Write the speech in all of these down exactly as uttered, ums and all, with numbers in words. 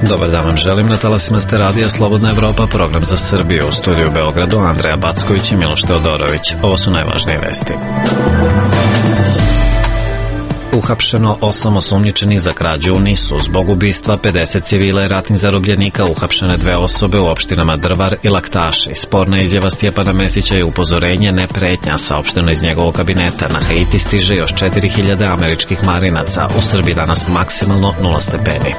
Dobar dan vam želim, na talasima ste radija Slobodna Evropa, program za Srbiju. U studiju u Beogradu Andreja Backović i Miloš Teodorović. Ovo su najvažnije vesti. Uhapšeno osam osumnjičenih za krađu u Nisu. Zbog ubistva pedeset civila i ratnih zarobljenika uhapšene dve osobe u opštinama Drvar i Laktaši. Sporna izjava Stjepana Mesića je upozorenje, ne pretnja, saopšteno iz njegovog kabineta. Na Haiti stiže još četiri hiljade američkih marinaca. U Srbiji danas maksimalno nula stepeni.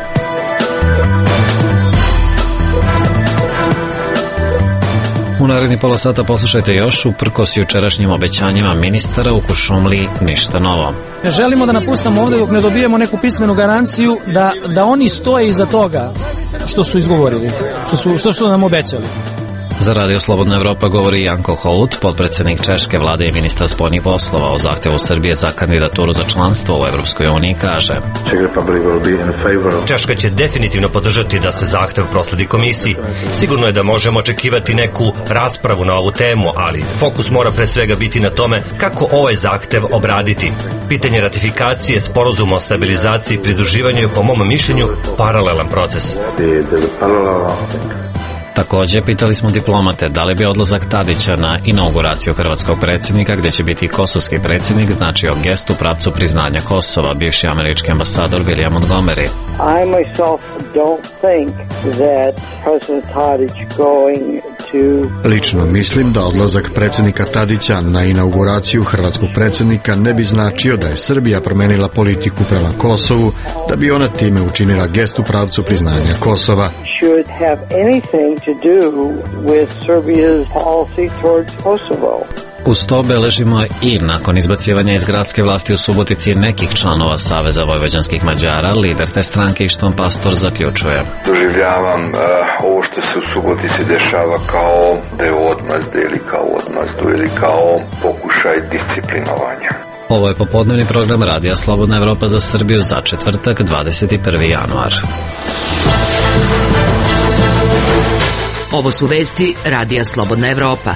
U naredni pola sata poslušajte još, uprkos jučerašnjim obećanjima ministara u Kuršumliji ništa novo. Ne želimo da napustamo ovdje dok ne dobijemo neku pismenu garanciju da, da oni stoje iza toga što su izgovorili, što su, što su nam obećali. Za Radio Slobodna Evropa govori Janko Holut, potpredsednik Češke vlade i ministar spoljnih poslova. O zahtevu Srbije za kandidaturu za članstvo u Evropskoj uniji kaže: Češka će definitivno podržati da se zahtev prosledi komisiji. Sigurno je da možemo očekivati neku raspravu na ovu temu, ali fokus mora pre svega biti na tome kako ovaj zahtev obraditi. Pitanje ratifikacije sporazuma o stabilizaciji i pridruživanju je, po mom mišljenju, paralelan proces. Također, pitali smo diplomate da li bi odlazak Tadića na inauguraciju hrvatskog predsjednika, gdje će biti kosovski predsjednik, značio gest u pravcu priznanja Kosova. Bivši američki ambasador William Montgomery: I myself don't think that President Tadić going to... Lično mislim da odlazak predsjednika Tadića na inauguraciju hrvatskog predsjednika ne bi značio da je Srbija promenila politiku prema Kosovu, da bi ona time učinila gest u pravcu priznanja Kosova. should have anything to do with Serbia's policy towards Kosovo. Uz to beležimo i nakon izbacivanja iz gradske vlasti u Subotici nekih članova Saveza vojvođanskih Mađara, lider te stranke Ištvan Pastor zaključuje: Doživljavam uh, ovo što se u Subotici dešava kao da je odmazda ili kao odmazdu ili kao pokušaj disciplinovanja. Ovo je popodnevni program Radija Slobodna Evropa za Srbiju za četvrtak, dvadeset prvi januar. Ovo su vesti Radija Slobodna Evropa.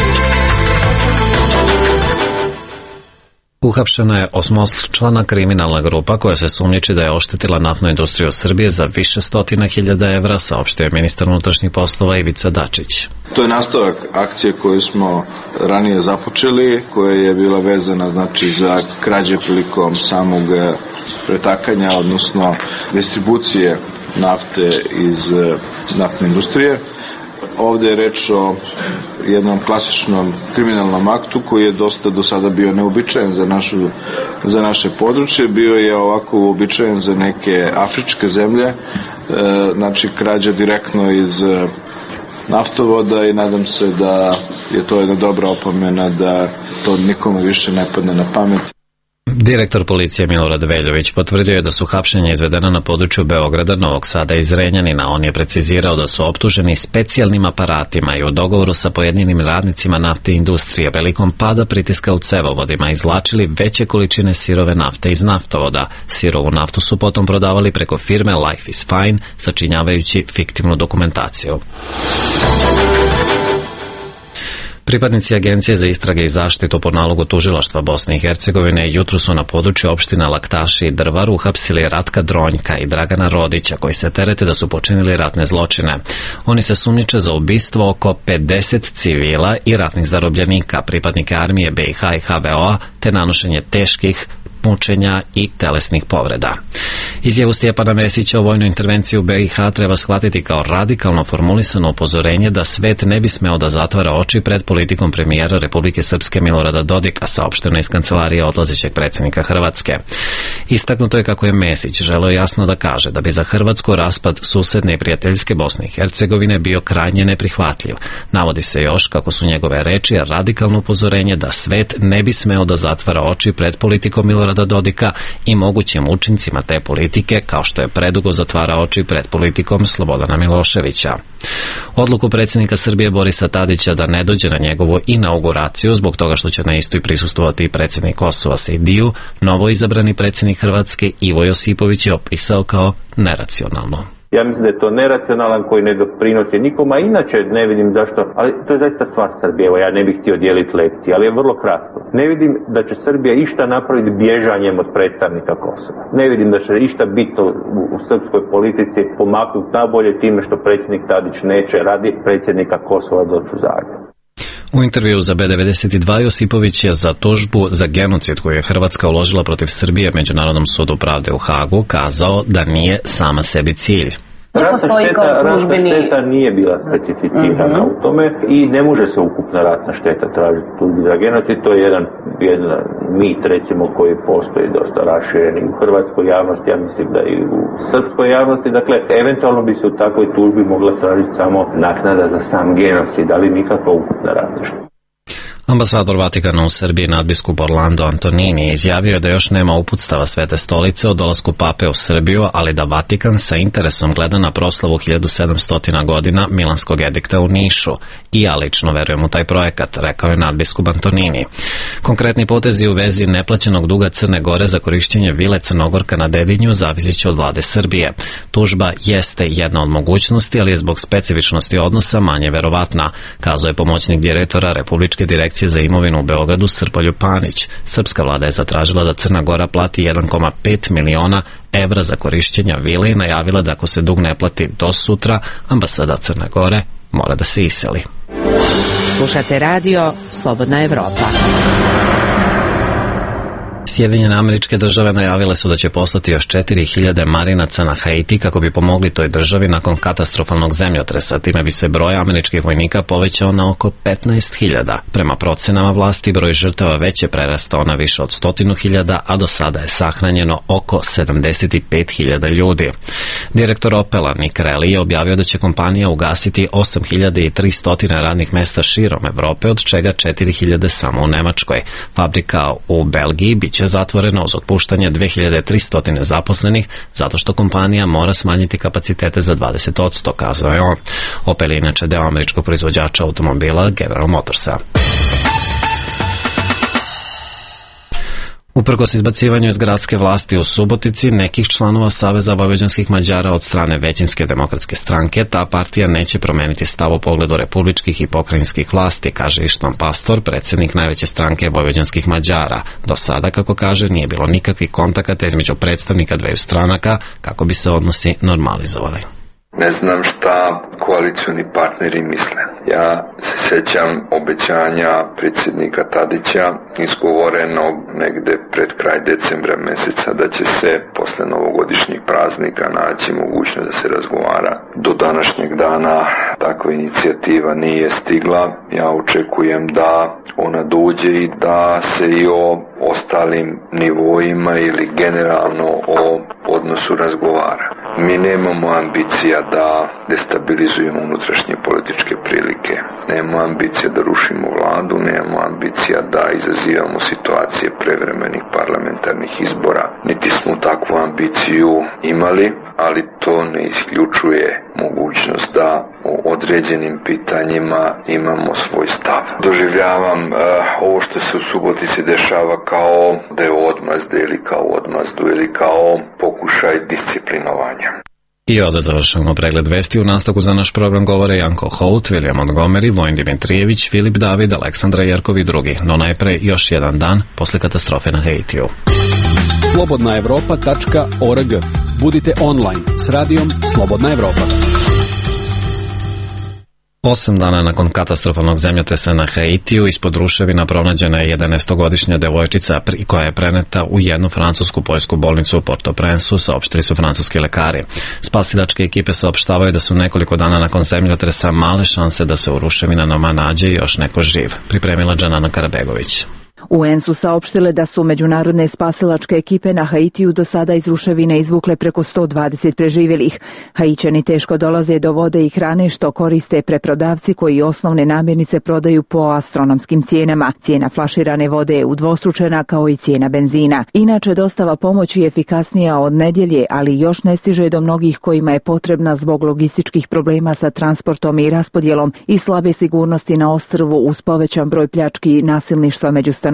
Uhapšena je osmočlana kriminalna grupa koja se sumnjiči da je oštetila naftnu industriju Srbije za više stotina hiljada evra, saopštio je ministar unutrašnjih poslova Ivica Dačić. To je nastavak akcije koju smo ranije započeli, koja je bila vezana znači za krađe prilikom samog pretakanja, odnosno distribucije nafte iz naftne industrije. Ovdje je reč o jednom klasičnom kriminalnom aktu koji je dosta do sada bio neobičajen za, našu, za naše područje. Bio je ovako uobičajen za neke afričke zemlje, e, znači krađa direktno iz naftovoda, i nadam se da je to jedna dobra opomena da to nikome više ne padne na pamet. Direktor policije Milorad Veljović potvrdio je da su hapšenja izvedena na području Beograda, Novog Sada i Zrenjanina. On je precizirao da su optuženi specijalnim aparatima i u dogovoru sa pojedinim radnicima nafte i industrije velikom pada pritiska u cevovodima izvlačili veće količine sirove nafte iz naftovoda. Sirovu naftu su potom prodavali preko firme Life is Fine, sačinjavajući fiktivnu dokumentaciju. Pripadnici Agencije za istrage i zaštitu po nalogu tužilaštva Bosne i Hercegovine jutro su na području opština Laktaši i Drvar uhapsili Ratka Dronjka i Dragana Rodića, koji se terete da su počinili ratne zločine. Oni se sumnjiče za ubistvo oko pedeset civila i ratnih zarobljenika, pripadnike armije B i H i H V O-a, te nanošenje teških mučenja i telesnih povreda. Izjavu Stjepana Mesića o vojnoj intervenciji u B i H treba shvatiti kao radikalno formulisano upozorenje da svet ne bi smeo da zatvara oči pred politikom premijera Republike Srpske Milorada Dodika, saopšteno iz kancelarije odlazećeg predsjednika Hrvatske. Istaknuto je kako je Mesić želeo jasno da kaže da bi za Hrvatsku raspad susedne i prijateljske Bosne i Hercegovine bio krajnje neprihvatljiv. Navodi se još kako su njegove reči radikalno upozorenje da svet ne bi smeo da zatvara oči pred politikom Milorada Dodika i mogućim učincima te politike, kao što je predugo zatvara oči pred politikom Slobodana Miloševića. Odluku predsjednika Srbije Borisa Tadića da ne dođe na njegovu inauguraciju zbog toga što će na istoj prisustvovati i predsjednik Kosova Sejdiju, novo izabrani predsjednik Hrvatske Ivo Josipović je opisao kao neracionalno. Ja mislim da je to neracionalan koji ne doprinosi nikoma, inače ne vidim zašto, ali to je zaista stvar Srbije, evo ja ne bih htio dijeliti lekcije, ali je vrlo kratko. Ne vidim da će Srbija išta napraviti bježanjem od predstavnika Kosova. Ne vidim da će išta bitno u, u srpskoj politici pomaknuti nabolje time što predsjednik Tadić neće radi predsjednika Kosova doći u Zagreb. U intervju za B devedeset dva Josipović je za tužbu za genocid koju je Hrvatska uložila protiv Srbije Međunarodnom sudu pravde u Hagu kazao da nije sama sebi cilj. Ratna šteta, ratna šteta nije bila specificirana uh-huh. u tome i ne može se ukupna ratna šteta tražiti tužbi za genocid. To je jedan, jedan mit recimo koji postoji dosta raširen i u hrvatskoj javnosti, ja mislim da i u srpskoj javnosti. Dakle, eventualno bi se u takvoj tužbi mogla tražiti samo naknada za sam genocid, ali nikakva ukupna ratna šteta. Ambasador Vatikana u Srbiji nadbiskup Orlando Antonini izjavio je da još nema uputstava Svete stolice o dolasku pape u Srbiju, ali da Vatikan sa interesom gleda na proslavu hiljadu sedamsto godina Milanskog edikta u Nišu. I ja lično verujem u taj projekat, rekao je nadbiskup Antonini. Konkretni potezi u vezi neplaćenog duga Crne Gore za korišćenje vile Crnogorka na Dedinju zavisit će od vlade Srbije. Tužba jeste jedna od mogućnosti, ali je zbog specifičnosti odnosa manje verovatna, kazao je pomoćnik direktora Republičke direkcije za imovinu u Beogradu Srpolju Panić. Srpska vlada je zatražila da Crna Gora plati jedan zarez pet miliona evra za korišćenja vile i najavila da ako se dug ne plati do sutra, ambasada Crne Gore mora da se iseli. Slušate radio Slobodna Evropa. Sjedinjene Američke Države najavile su da će poslati još četiri hiljade marinaca na Haiti kako bi pomogli toj državi nakon katastrofalnog zemljotresa. Time bi se broj američkih vojnika povećao na oko petnaest hiljada. Prema procenama vlasti, broj žrtava već je prerastao na više od stotinu hiljada, a do sada je sahranjeno oko sedamdeset pet hiljada ljudi. Direktor Opela Nick Rally je objavio da će kompanija ugasiti osam hiljada tristo radnih mesta širom Evrope, od čega četiri hiljade samo u Nemačkoj. Fabrika u Belgiji biće zatvoreno uz otpuštanje dve hiljade tristo zaposlenih zato što kompanija mora smanjiti kapacitete za dvadeset posto, kazao je on. Opel je inače deo američkog proizvođača automobila General Motorsa. Uprkos izbacivanju iz gradske vlasti u Subotici nekih članova Saveza vojvođanskih Mađara od strane većinske demokratske stranke, ta partija neće promeniti stav u pogledu republičkih i pokrajinskih vlasti, kaže Ištvan Pastor, predsjednik najveće stranke vojvođanskih Mađara. Do sada, kako kaže, nije bilo nikakvih kontakata između predstavnika dveju stranaka kako bi se odnosi normalizovali. Ne znam šta koalicioni partneri misle. Ja se sjećam obećanja predsjednika Tadića izgovorenog negde pred kraj decembra mjeseca da će se posle novogodišnjih praznika naći mogućnost da se razgovara. Do današnjeg dana takva inicijativa nije stigla. Ja očekujem da ona dođe i da se i o ostalim nivoima ili generalno o odnosu razgovara. Mi nemamo ambicija da destabilizujemo unutrašnje političke prilike. Nemamo ambicija da rušimo vladu, nemamo ambicija da izazivamo situacije prevremenih parlamentarnih izbora. Niti smo takvu ambiciju imali, ali to ne isključuje mogućnost da o određenim pitanjima imamo svoj stav. Doživljavam uh, ovo što se u Subotici dešava kao da je odmazda ili kao odmazdu ili kao pokušaj disciplinovanja. I ovdje završavamo pregled vesti. U nastavku za naš program govore Janko Hout, Vilija Montgomery, Vojin Dimitrijević, Filip David, Aleksandra Jerkov i drugi. No najpre još jedan dan posle katastrofe na Haitiju. slobodna evropa tačka org. Budite online s radijom Slobodna Evropa. Osam dana nakon katastrofalnog zemljotresa na Haitiju ispod ruševina pronađena je jedanaestogodišnja devojčica koja je preneta u jednu francusku poljsku bolnicu u Port-au-Prince-u, saopštili su francuski lekari. Spasilačke ekipe saopštavaju da su nekoliko dana nakon zemljotresa male šanse da se u ruševinama nađe još neko živ. Pripremila Džanana Karabegović. U en su saopštile da su međunarodne spasilačke ekipe na Haitiju do sada iz ruševine izvukle preko sto dvadeset preživjelih. Haićani teško dolaze do vode i hrane što koriste preprodavci koji osnovne namirnice prodaju po astronomskim cijenama. Cijena flaširane vode je udvostručena kao i cijena benzina. Inače, dostava pomoći je efikasnija od nedjelje, ali još ne stiže do mnogih kojima je potrebna zbog logističkih problema sa transportom i raspodjelom i slabe sigurnosti na ostrvu uz povećan broj pljački i nasilništva među stanovnicima.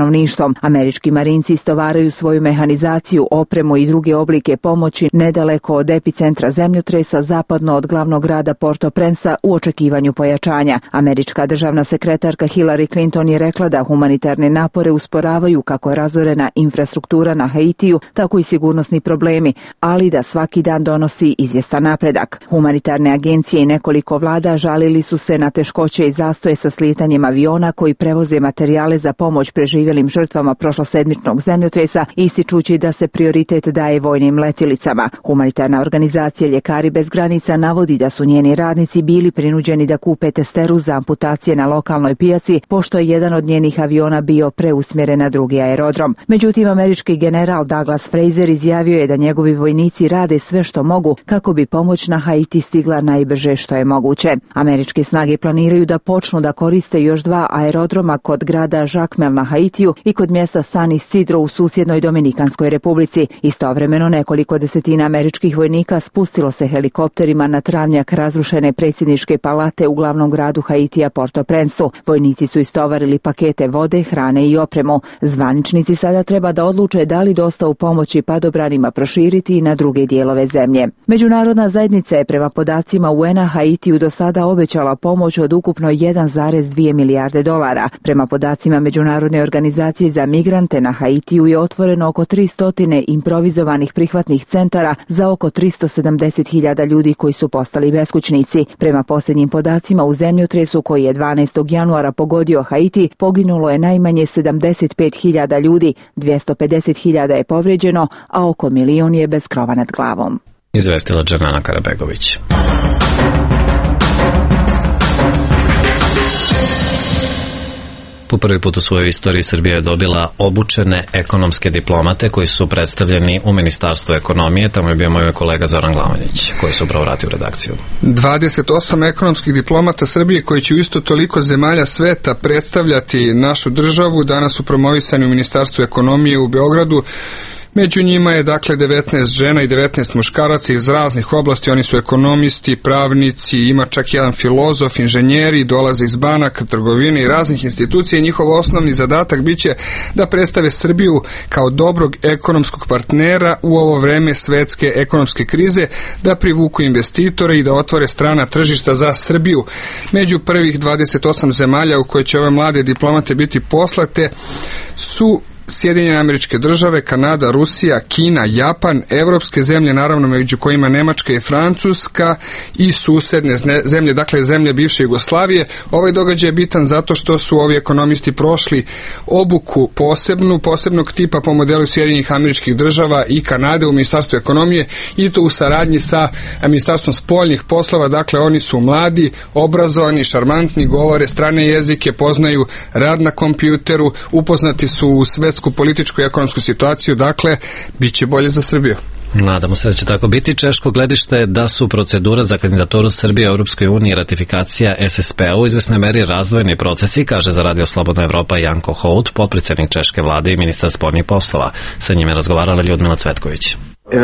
stanovništvom. Američki marinci istovaraju svoju mehanizaciju, opremu i druge oblike pomoći nedaleko od epicentra zemljotresa zapadno od glavnog grada Port-au-Prince u očekivanju pojačanja. Američka državna sekretarka Hillary Clinton je rekla da humanitarne napore usporavaju kako razorena infrastruktura na Haitiju, tako i sigurnosni problemi, ali da svaki dan donosi izvjestan napredak. Humanitarne agencije i nekoliko vlada žalili su se na teškoće i zastoje sa slijetanjem aviona koji prevoze materijale za pomoć preživjelim žrtvama prošlosedmičnog zemljotresa, ističući da se prioritet daje vojnim letjelicama. Humanitarna organizacija Ljekari bez granica navodi da su njeni radnici bili prinuđeni da kupe testeru za amputacije na lokalnoj pijaci, pošto je jedan od njenih aviona bio preusmjeren na drugi aerodrom. Međutim, američki general Douglas Fraser izjavio je da njegovi vojnici rade sve što mogu kako bi pomoć na Haiti stigla najbrže što je moguće. Američke snage planiraju da počnu da koriste još dva aerodroma kod grada Jacmel na Haitiju i kod mjesta San Isidro u susjednoj Dominikanskoj republici. Istovremeno nekoliko desetina američkih vojnika spustilo se helikopterima na travnjak razrušene predsjedničke palate u glavnom gradu Haitija Port-au-Prince. Vojnici su istovarili pakete vode, hrane i opremu. Zvaničnici sada treba da odluče da li dostavu pomoći padobranima proširiti i na druge dijelove zemlje. Međunarodna zajednica je prema podacima U N-a Haitiju do sada obećala pomoć od ukupno jedan zarez dvije milijarde dolara. Prema podacima Međunarodne organizacije za migrante na Haitiju je otvoreno oko tristo improvizovanih prihvatnih centara za oko tristo sedamdeset hiljada ljudi koji su postali beskućnici. Prema posljednjim podacima u zemljotresu koji je dvanaestog januara pogodio Haiti, poginulo je najmanje sedamdeset pet hiljada ljudi, dvjesto pedeset hiljada je povrijeđeno, a oko milion je bez krova nad glavom. Izvestila Džanana Karabegović. Po prvi put u svojoj istoriji Srbija je dobila obučene ekonomske diplomate koji su predstavljeni u Ministarstvu ekonomije. Tamo je bio moj kolega Zoran Glavonjić koji se upravo vratio u redakciju. dvadeset osam ekonomskih diplomata Srbije koji će u isto toliko zemalja sveta predstavljati našu državu danas su promovisani u Ministarstvu ekonomije u Beogradu. Među njima je dakle devetnaest žena i devetnaest muškaraca iz raznih oblasti, oni su ekonomisti, pravnici, ima čak jedan filozof, inženjeri, dolaze iz banaka, trgovine i raznih institucija i njihov osnovni zadatak biće da predstave Srbiju kao dobrog ekonomskog partnera u ovo vreme svetske ekonomske krize, da privuku investitore i da otvore strana tržišta za Srbiju. Među prvih dvadeset osam zemalja u koje će ove mlade diplomate biti poslate su Sjedinjene Američke Države, Kanada, Rusija, Kina, Japan, evropske zemlje, naravno među kojima Nemačka i Francuska i susedne zemlje, dakle zemlje bivše Jugoslavije. Ovaj događaj je bitan zato što su ovi ekonomisti prošli obuku posebnu, posebnog tipa po modelu Sjedinjenih Američkih Država i Kanade u Ministarstvu ekonomije i to u saradnji sa Ministarstvom spoljnih poslova. Dakle, oni su mladi, obrazovani, šarmantni, govore strane jezike, poznaju rad na kompjuteru, upoznati su u svetsku političku i ekonomsku situaciju, dakle, bit će bolje za Srbiju. Nadamo se da će tako biti. Češko gledište je da su procedura za kandidaturu Srbije u Europskoj uniji i ratifikacija S S P-a u izvesnoj meri razvojni procesi, kaže za Radio Slobodna Evropa Janko Hout, potpredsjednik češke vlade i ministar spoljnih poslova. Sa njime razgovarala Ljudmila Cvetković.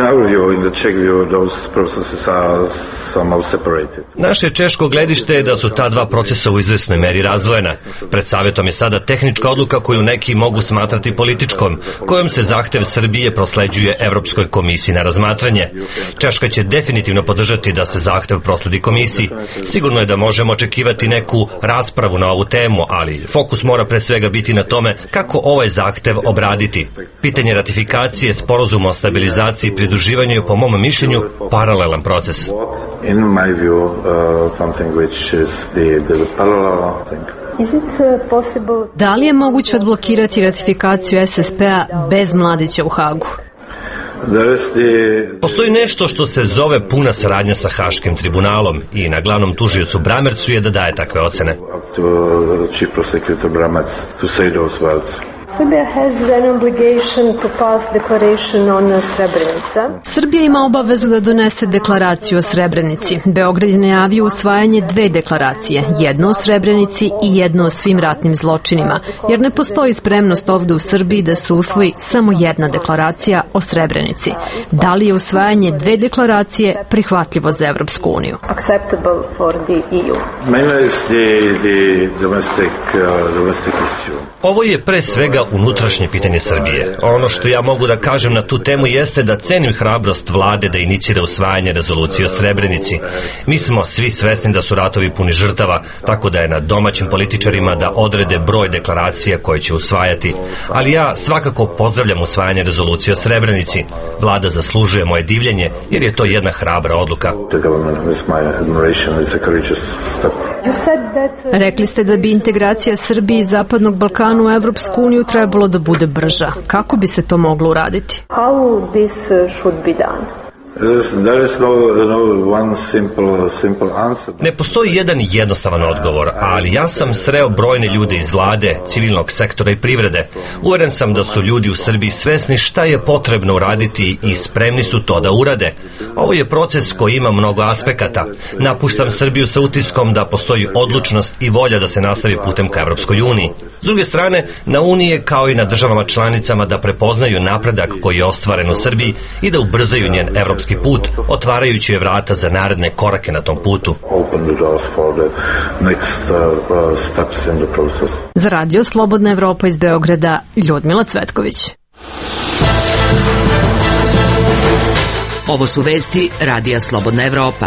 Naše češko gledište je da su ta dva procesa u izvesnoj meri razdvojena. Pred savjetom je sada tehnička odluka koju neki mogu smatrati političkom, kojom se zahtev Srbije prosleđuje Evropskoj komisiji na razmatranje. Češka će definitivno podržati da se zahtev prosledi komisiji. Sigurno je da možemo očekivati neku raspravu na ovu temu, ali fokus mora pre svega biti na tome kako ovaj zahtev obraditi. Pitanje ratifikacije sporazuma o stabilizaciji i pridruživanju je po mom mišljenju paralelan proces. Da li je moguće odblokirati ratifikaciju S S P-a bez Mladića u Hagu? Postoji nešto što se zove puna saradnja sa Haškim tribunalom i na glavnom tužiocu Bramercu je da daje takve ocene. Srbija ima obavezu da donese deklaraciju o Srebrenici. Beograd je najavio usvajanje dve deklaracije, jedno o Srebrenici i jedno o svim ratnim zločinima, jer ne postoji spremnost ovde u Srbiji da se usvoji samo jedna deklaracija o Srebrenici. Da li je usvajanje dve deklaracije prihvatljivo za Evropsku uniju? Ovo je pre svega svega unutrašnje pitanje Srbije. Ono što ja mogu da kažem na tu temu jeste da cenim hrabrost vlade da inicira usvajanje rezolucije o Srebrenici. Mi smo svi svesni da su ratovi puni žrtava, tako da je na domaćim političarima da odrede broj deklaracija koje će usvajati. Ali ja svakako pozdravljam usvajanje rezolucije o Srebrenici. Vlada zaslužuje moje divljenje jer je to jedna hrabra odluka. Rekli ste da bi integracija Srbije i Zapadnog Balkana u Evropsku uniju trebalo da bude brža. Kako bi se to moglo uraditi? How this should be done? Ne postoji jedan jednostavan odgovor, ali ja sam sreo brojne ljude iz vlade, civilnog sektora i privrede. Uveren sam da su ljudi u Srbiji svesni šta je potrebno uraditi i spremni su to da urade. Ovo je proces koji ima mnogo aspekata. Napuštam Srbiju sa utiskom da postoji odlučnost i volja da se nastavi putem ka Evropskoj uniji. S druge strane, na Unije kao i na državama članicama da prepoznaju napredak koji je ostvaren u Srbiji i da ubrzaju njen evropski put, otvarajući je vrata za naredne korake na tom putu. Za Radio Slobodna Evropa iz Beograda, Ljudmila Cvetković. Ovo su vesti Radija Slobodna Evropa.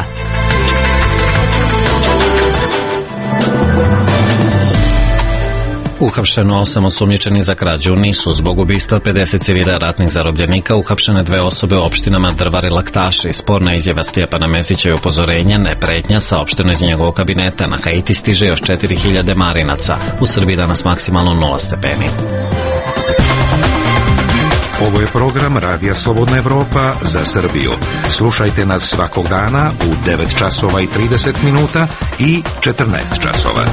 Uhapšeno osam osumnjičenih za krađu. Nisu zbog ubistva pedeset civila ratnih zarobljenika uhapšene dve osobe u opštinama Drvar i Laktaši. Sporna izjava Stjepana Mesića i upozorenja, ne pretnja, saopšteno iz njegovog kabineta. Na Haiti stiže još četiri hiljade marinaca. U Srbiji danas maksimalno nula stepeni. Ovo je program Radija Slobodna Evropa za Srbiju. Slušajte nas svakog dana u devet časova i trideset minuta i četrnaest časova.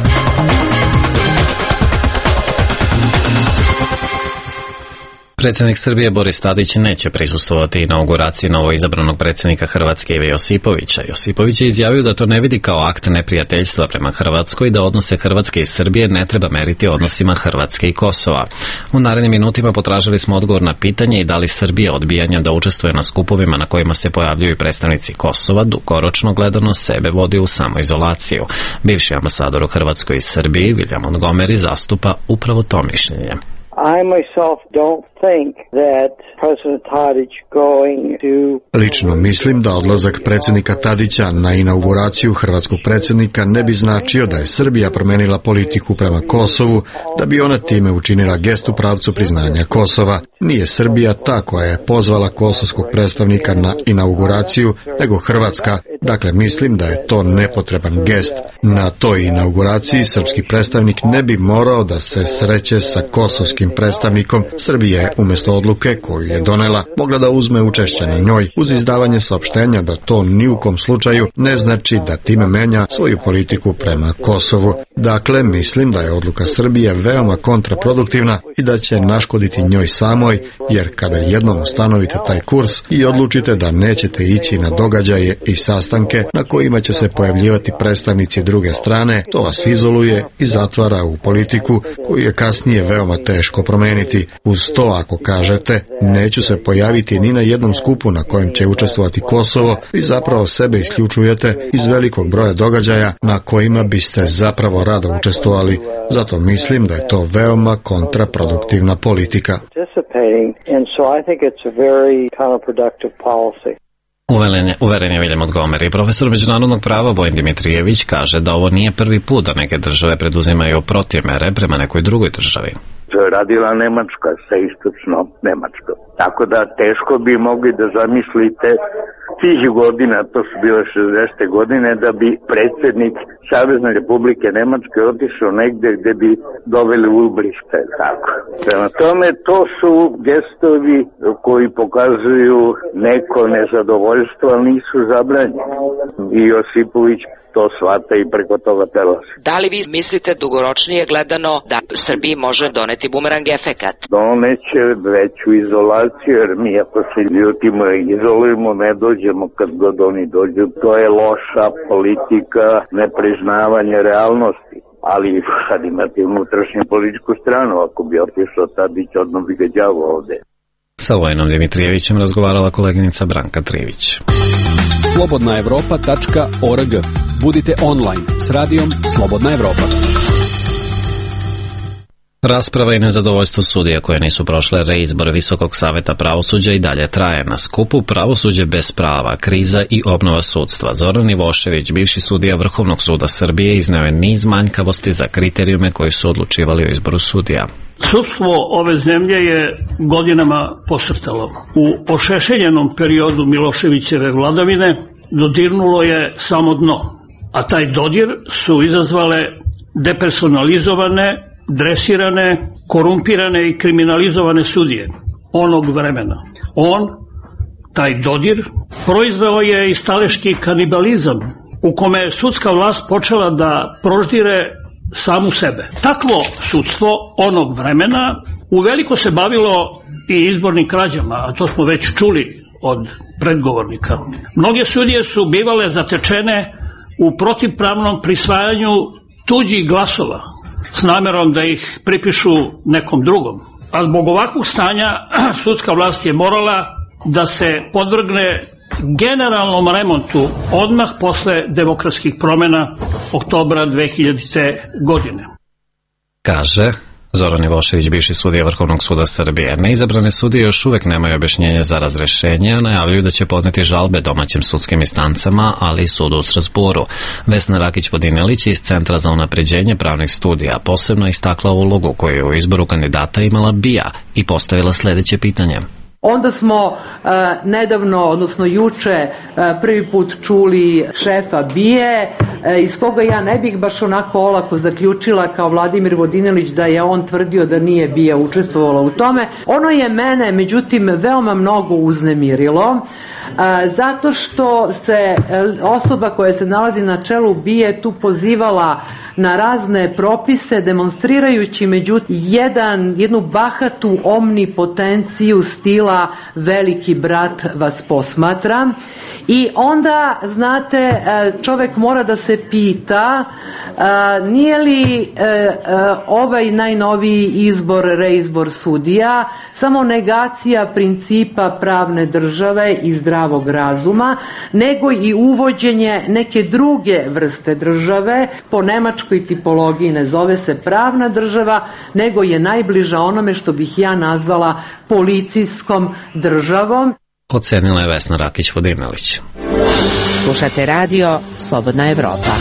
Predsjednik Srbije Boris Tadić neće prisustvovati inauguraciji novoizabranog predsjednika Hrvatske Ive Josipovića. Josipović je izjavio da to ne vidi kao akt neprijateljstva prema Hrvatskoj i da odnose Hrvatske i Srbije ne treba meriti odnosima Hrvatske i Kosova. U narednim minutima potražili smo odgovor na pitanje i da li Srbija odbijanja da učestvuje na skupovima na kojima se pojavljuju predstavnici Kosova dugoročno gledano sebe vodi u samoizolaciju. Bivši ambasador u Hrvatskoj i Srbiji William Montgomery zastupa upravo to mišljenje. I myself don't think that President Tadić going to... Lično mislim da odlazak predsjednika Tadića na inauguraciju hrvatskog predsjednika ne bi značio da je Srbija promenila politiku prema Kosovu, da bi ona time učinila gest u pravcu priznanja Kosova. Nije Srbija ta koja je pozvala kosovskog predstavnika na inauguraciju, nego Hrvatska. Dakle, mislim da je to nepotreban gest. Na toj inauguraciji srpski predstavnik ne bi morao da se sreće sa kosovskim predstavnikom. Srbija je umjesto odluke koju je donela mogla da uzme učešće na njoj uz izdavanje saopštenja da to ni u kom slučaju ne znači da time menja svoju politiku prema Kosovu. Dakle, mislim da je odluka Srbije veoma kontraproduktivna i da će naškoditi njoj samoj, jer kada jednom ustanovite taj kurs i odlučite da nećete ići na događaje i sastanke na kojima će se pojavljivati predstavnici druge strane, to vas izoluje i zatvara u politiku koju je kasnije veoma teško promeniti. Uz to, ako kažete, neću se pojaviti ni na jednom skupu na kojem će učestvovati Kosovo, vi zapravo sebe isključujete iz velikog broja događaja na kojima biste zapravo rado učestvovali. Zato mislim da je to veoma kontraproduktivna politika. Uveren je, uveren je William Montgomery. Profesor međunarodnog prava Vojin Dimitrijević kaže da ovo nije prvi put da neke države preduzimaju protivmere prema nekoj drugoj državi. Radila Nemačka sa istočno Nemačkom. Tako da teško bi mogli da zamislite tih godina, to su bile šezdesete godine, da bi predsjednik Savezne Republike Nemačke otišao negde gde bi doveli Ulbrichta, tako. Prema tome, to su gestovi koji pokazuju neko nezadovoljstvo, ali nisu zabranjeni. I Josipović to shvata i preko toga prelazi. Da li vi mislite dugoročnije gledano da Srbiji može doneti bumerang efekat? Doneće veću izolaciju, jer mi ako se ljutimo i izolujemo, ne dođemo kad god oni dođu. To je loša politika, nepriznavanje realnosti. Ali sad imate unutrašnju političku stranu, ako bi otišao Tadić, odmah bi ga đavo ovde. Sa Vojinom Dimitrijevićem razgovarala koleginica Branka Trivić. slobodna evropa tačka org. Budite online s radijom Slobodna Evropa. Rasprava i nezadovoljstvo sudija koje nisu prošle reizbor Visokog saveta pravosuđa i dalje traje. Na skupu Pravosuđe bez prava, kriza i obnova sudstva. Zoran Ivošević, bivši sudija Vrhovnog suda Srbije, izneo je niz manjkavosti za kriterijume koji su odlučivali o izboru sudija. Sudstvo ove zemlje je godinama posrtalo. U ošešeljenom periodu Miloševićeve vladavine dodirnulo je samo dno, a taj dodir su izazvale depersonalizovane, dresirane, korumpirane i kriminalizovane sudije onog vremena. On, taj dodir, proizveo je i staleški kanibalizam u kome je sudska vlast počela da proždire samu sebe. Takvo sudstvo onog vremena uveliko se bavilo i izbornim krađama, a to smo već čuli od predgovornika. Mnoge sudije su bivale zatečene u protivpravnom prisvajanju tuđih glasova s namerom da ih pripišu nekom drugom. A zbog ovakvog stanja sudska vlast je morala da se podvrgne generalnom remontu odmah posle demokratskih promjena oktobra dve hiljadite. godine. Kaže Zoran Ivošević, bivši sudija Vrhovnog suda Srbije. Neizabrane sudije još uvek nemaju objašnjenje za razrešenje, a najavljuju da će podneti žalbe domaćim sudskim instancama, ali i sudu u Strasburu. Vesna Rakić-Vodinelić iz Centra za unapređenje pravnih studija posebno istakla ulogu koju je u izboru kandidata imala B I A i postavila sledeće pitanje. Onda smo uh, nedavno, odnosno juče, uh, prvi put čuli šefa B I A, uh, iz koga ja ne bih baš onako olako zaključila kao Vladimir Vodinelić da je on tvrdio da nije B I A učestvovala u tome. Ono je mene, međutim, veoma mnogo uznemirilo, uh, zato što se uh, osoba koja se nalazi na čelu B I A tu pozivala na razne propise, demonstrirajući međutim jedan, jednu bahatu omnipotenciju stila veliki brat vas posmatra. I onda, znate, čovek mora da se pita nije li ovaj najnoviji izbor, reizbor sudija samo negacija principa pravne države i zdravog razuma, nego i uvođenje neke druge vrste države. Po nemačkoj tipologiji ne zove se pravna država, nego je najbliža onome što bih ja nazvala policijskom državom. Ocenila je Vesna Rakić-Vodinelić. Slušate radio Slobodna Evropa.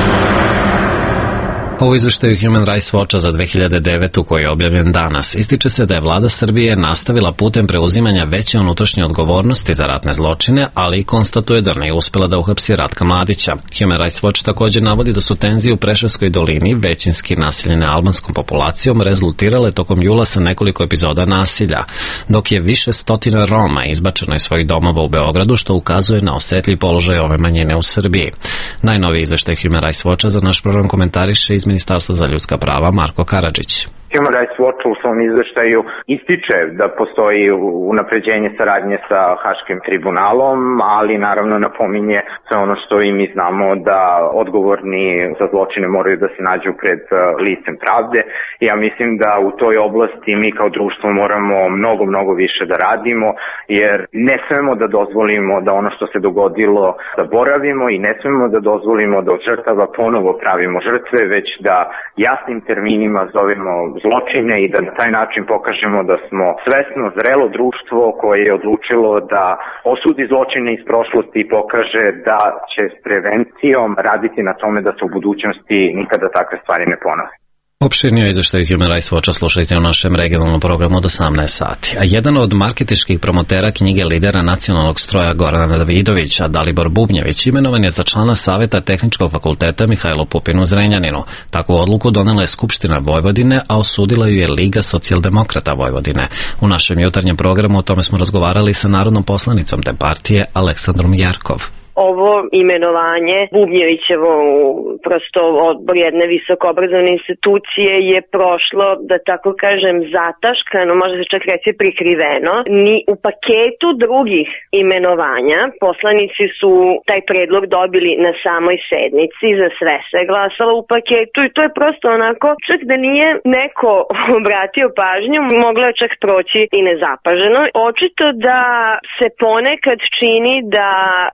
U izveštaju Human Rights Watcha za dve hiljade devetu koji je objavljen danas ističe se da je vlada Srbije nastavila putem preuzimanja veće unutrašnje odgovornosti za ratne zločine, ali i konstatuje da nije uspela da uhapsi Ratka Mladića. Human Rights Watch također navodi da su tenzije u Preševskoj dolini, većinski naseljene albanskom populacijom, rezultirale tokom jula sa nekoliko epizoda nasilja, dok je više stotina Roma izbačeno iz svojih domova u Beogradu, što ukazuje na osetljiv položaj ove manjine u Srbiji. Najnoviji izveštaj Human Rights Watcha za naš program komentariše iz Ministarstva za ljudska prava Marko Karadžić. Human Rights Watch u svom izveštaju ističe da postoji unapređenje saradnje sa Haškim tribunalom, ali naravno napominje sve ono što i mi znamo, da odgovorni za zločine moraju da se nađu pred licem pravde. Ja mislim da u toj oblasti mi kao društvo moramo mnogo, mnogo više da radimo, jer ne smemo da dozvolimo da ono što se dogodilo zaboravimo i ne smemo da dozvolimo da od žrtava ponovo pravimo žrtve, već da jasnim terminima zovemo zločine i da na taj način pokažemo da smo svesno, zrelo društvo koje je odlučilo da osudi zločine iz prošlosti i pokaže da će s prevencijom raditi na tome da se u budućnosti nikada takve stvari ne ponove. Opširnije izveštaj Human Rights Watcha slušajte u našem regionalnom programu od osamnaest sati. A jedan od marketinških promotera knjige lidera nacionalnog stroja Gorana Davidovića, Dalibor Bubnjević, imenovan je za člana Saveta Tehničkog fakulteta Mihajlo Pupin u Zrenjaninu. Takvu odluku donela je Skupština Vojvodine, a osudila ju je Liga socijaldemokrata Vojvodine. U našem jutarnjem programu o tome smo razgovarali sa narodnom poslanicom te partije Aleksandrom Jarkov. Ovo imenovanje Bubnjevićevo prosto odbor jedne visoko obrazovne institucije je prošlo, da tako kažem, zataškano, može se čak reći prikriveno. Ni u paketu drugih imenovanja poslanici su taj predlog dobili na samoj sednici, za sve se glasalo u paketu i to je prosto onako, čak da nije neko obratio pažnju, moglo je čak proći i nezapaženo. Očito da se ponekad čini da ti koji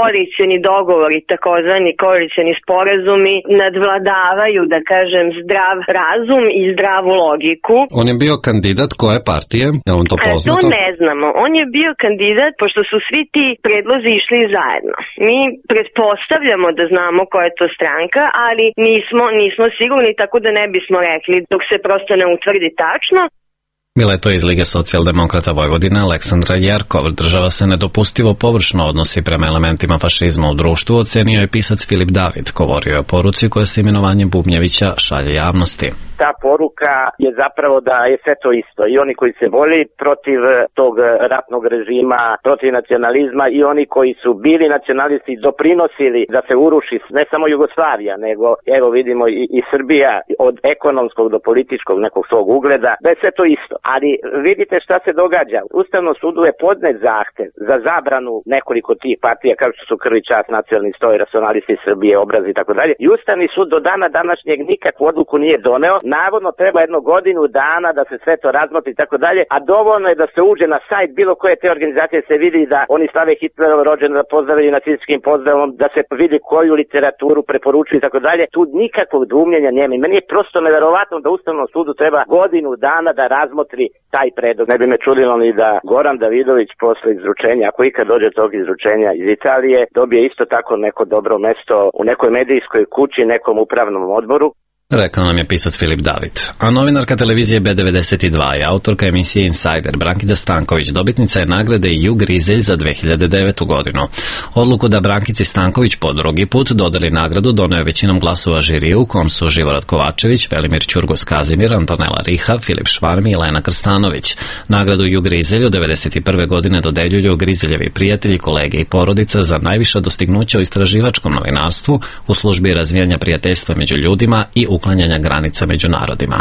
koalicioni dogovori, takozvani koalicioni sporazumi, nadvladavaju, da kažem, zdrav razum i zdravu logiku. On je bio kandidat koje partije? Je on to poznato? To ne znamo. On je bio kandidat, pošto su svi ti predlozi išli zajedno. Mi pretpostavljamo da znamo koja je to stranka, ali nismo, nismo sigurni, tako da ne bismo rekli dok se prosto ne utvrdi tačno. Mileto iz Lige socijaldemokrata Vojvodine Aleksandra Jerkov. Država se nedopustivo površno odnosi prema elementima fašizma u društvu, ocenio je pisac Filip David. Govorio je o poruci koja se imenovanjem Bubnjevića šalje javnosti. Ta poruka je zapravo da je sve to isto. I oni koji se boli protiv tog ratnog režima, protiv nacionalizma i oni koji su bili nacionalisti doprinosili da se uruši ne samo Jugoslavija, nego evo vidimo i, i Srbija od ekonomskog do političkog nekog svog ugleda, da je sve to isto. Ali vidite šta se događa. Ustavnom sudu je podnet zahtev za zabranu nekoliko tih partija kao što su Krvi čast, Nacionalni stoj, Racionalisti Srbije, Obraz i tako dalje. I Ustavni sud do dana današnjeg nikakvu odluku nije doneo. Navodno treba jednu godinu dana da se sve to razmotri i tako dalje, a dovoljno je da se uđe na sajt bilo koje te organizacije, se vidi da oni slave Hitlerov rođendan, pozdravljaju nacističkim pozdravom, da se vidi koju literaturu preporučuju i tako dalje. Tu nikakvog dvumljenja nema. Meni je prosto neverovatno da Ustavnom sudu treba godinu dana da razmotri taj predlog. Ne bi me čudilo ni da Goran Davidović posle izručenja, ako ikad dođe tog izručenja iz Italije, dobije isto tako neko dobro mesto u nekoj medijskoj kući, nekom upravnom odboru. Rekao nam je pisac Filip David. A novinarka televizije B devedeset dva i autorka emisije Insider Brankida Stanković dobitnica je nagrade Ju Grizelj za dve hiljade devetu godinu. Odluku da Brankici Stanković po drugi put dodeli nagradu doneo je većinom glasova žiriju, u kom su Živorad Kovačević, Velimir Ćurgos Kazimir, Antonela Riha, Filip Švarmi i Lena Krstanović. Nagradu Ju Grizelj od devedeset prve godine dodeljuju Grizeljevi prijatelji, kolege i porodica za najviša dostignuća u istraživačkom novinarstvu u službi razvijanja prijateljstva među ljudima i uklanjanja granica među narodima.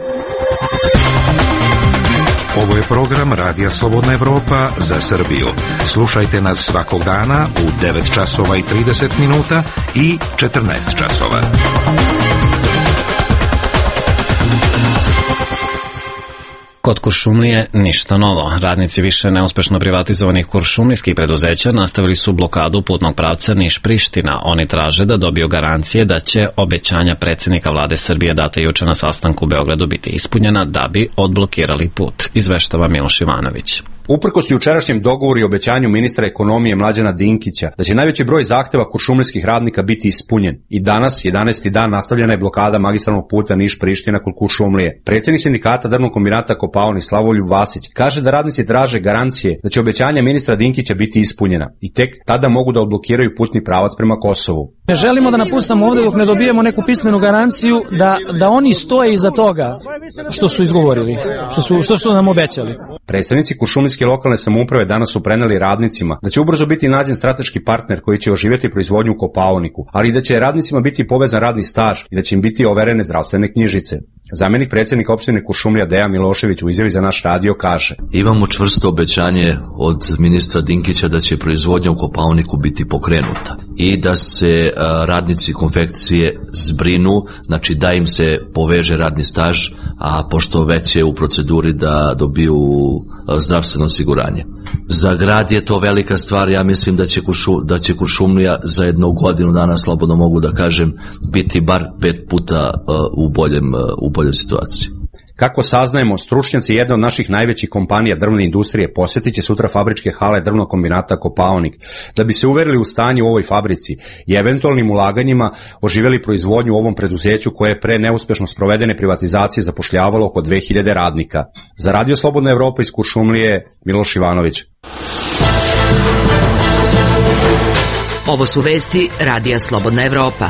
Ovo je program Radija Slobodna Evropa za Srbiju. Slušajte nas svakog dana u devet časova i trideset minuta i četrnaest časova. Kod Kuršumlije ništa novo. Radnici više neuspešno privatizovanih kuršumlijskih preduzeća nastavili su blokadu putnog pravca Niš-Priština. Oni traže da dobiju garancije da će obećanja predsjednika vlade Srbije date juče na sastanku u Beogradu biti ispunjena da bi odblokirali put, izveštava Miloš Ivanović. Uprkos jučerašnjem dogovoru i obećanju ministra ekonomije Mlađana Dinkića da će najveći broj zahteva kuršumlijskih radnika biti ispunjen, i danas, jedanaesti dan, nastavljena je blokada magistralnog puta Niš-Priština kod Kuršumlije. Predsjednik sindikata drvnog kombinata Kopaonik Slavoljub Vasić kaže da radnici traže garancije da će obećanja ministra Dinkića biti ispunjena i tek tada mogu da odblokiraju putni pravac prema Kosovu. Ne želimo da napustamo ovdje dok ne dobijemo neku pismenu garanciju da, da oni stoje iza toga što su izgovorili, što su, što su nam obećali. Predstavnici kuršumlijske lokalne samouprave danas su preneli radnicima da će ubrzo biti nađen strateški partner koji će oživjeti proizvodnju u Kopaoniku, ali i da će radnicima biti povezan radni staž i da će im biti overene zdravstvene knjižice. Zamjenik predsjednika opštine Kuršumlija Dejan Milošević u izjavi za naš radio kaže: Imamo čvrsto obećanje od ministra Dinkića da će proizvodnja u Kopaoniku biti pokrenuta i da se a, radnici konfekcije zbrinu, znači da im se poveže radni staž, a pošto već je u proceduri da dobiju a, zdravstveno osiguranje. Za grad je to velika stvar, ja mislim da će, Kuršu, da će Kuršumlija za jednu godinu dana, slobodno mogu da kažem, biti bar pet puta uh, u, boljem, uh, u boljoj situaciji. Kako saznajemo, stručnjaci jedne od naših najvećih kompanija drvne industrije posjetit će sutra fabričke hale drvnog kombinata Kopaonik, da bi se uverili u stanje u ovoj fabrici i eventualnim ulaganjima oživjeli proizvodnju u ovom preduzeću koje je pre neuspešno sprovedene privatizacije zapošljavalo oko dve hiljade radnika. Za Radio Slobodna Evropa iz Kuršumlije, Miloš Ivanović. Ovo su vesti Radija Slobodna Evropa.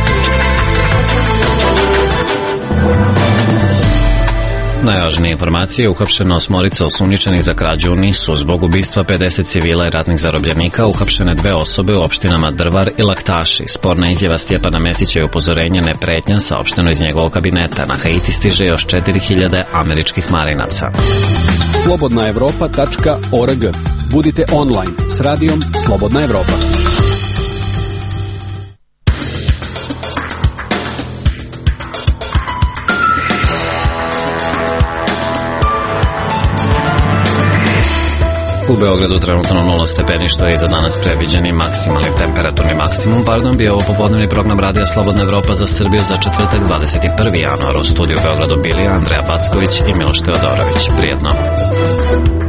Najvažnije informacije: uhapšeno osmorica osumnjičenih za krađu u Nisu. Zbog ubistva pedeset civila i ratnih zarobljenika uhapšene dve osobe u opštinama Drvar i Laktaši. Sporna izjava Stjepana Mesića i upozorenje ne pretnja saopšteno iz njegovog kabineta. Na Haiti stiže još četiri hiljade američkih marinaca. slobodna evropa tačka org. Budite online s radijom Slobodna Evropa. U Beogradu trenutno nula stepeni, što je i za danas previđeni maksimalni temperaturni maksimum. Pardon, bio ovo popodnevni program Radija Slobodna Evropa za Srbiju za četvrtak dvadeset prvi januar. U studiju u Beogradu bili Andreja Backović i Miloš Teodorović. Prijetno.